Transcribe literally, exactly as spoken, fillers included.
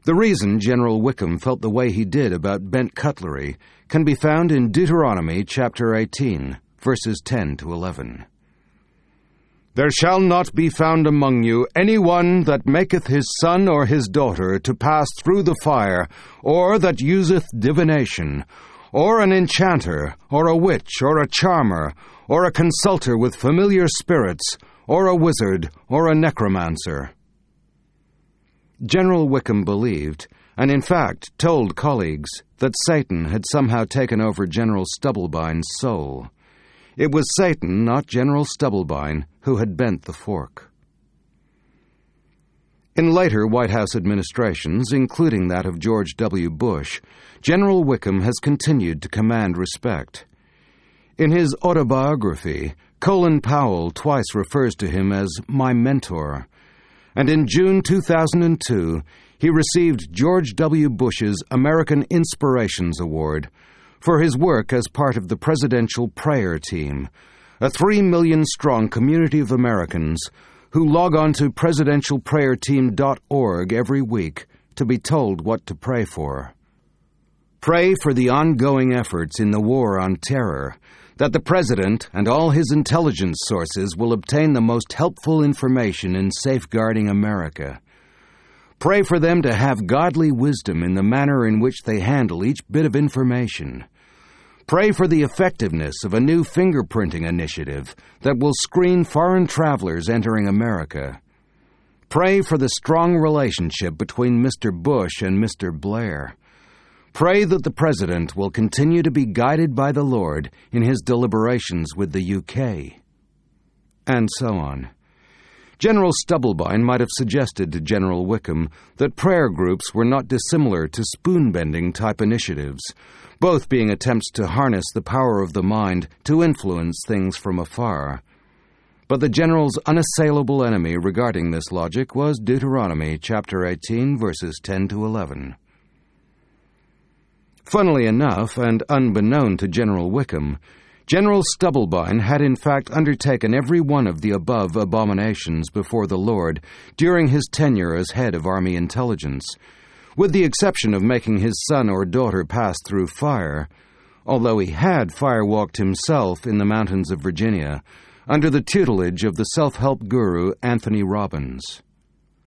The reason General Wickham felt the way he did about bent cutlery can be found in Deuteronomy chapter eighteen, verses ten to eleven. "There shall not be found among you any one that maketh his son or his daughter to pass through the fire, or that useth divination, or an enchanter, or a witch, or a charmer, or a consulter with familiar spirits, or a wizard, or a necromancer." General Wickham believed, and in fact told colleagues, that Satan had somehow taken over General Stubblebine's soul. It was Satan, not General Stubblebine, who had bent the fork. In later White House administrations, including that of George W. Bush, General Wickham has continued to command respect. In his autobiography, Colin Powell twice refers to him as my mentor, and in June two thousand two, he received George W. Bush's American Inspirations Award for his work as part of the Presidential Prayer Team, a three million strong community of Americans who log on to presidential prayer team dot org every week to be told what to pray for. Pray for the ongoing efforts in the war on terror, that the President and all his intelligence sources will obtain the most helpful information in safeguarding America. Pray for them to have godly wisdom in the manner in which they handle each bit of information. Pray for the effectiveness of a new fingerprinting initiative that will screen foreign travelers entering America. Pray for the strong relationship between Mister Bush and Mister Blair. Pray that the President will continue to be guided by the Lord in his deliberations with the U K. And so on. General Stubblebine might have suggested to General Wickham that prayer groups were not dissimilar to spoon-bending type initiatives, both being attempts to harness the power of the mind to influence things from afar. But the General's unassailable enemy regarding this logic was Deuteronomy chapter eighteen, verses ten to eleven. Funnily enough, and unbeknown to General Wickham, General Stubblebine had in fact undertaken every one of the above abominations before the Lord during his tenure as head of Army Intelligence, with the exception of making his son or daughter pass through fire, although he had firewalked himself in the mountains of Virginia under the tutelage of the self-help guru Anthony Robbins.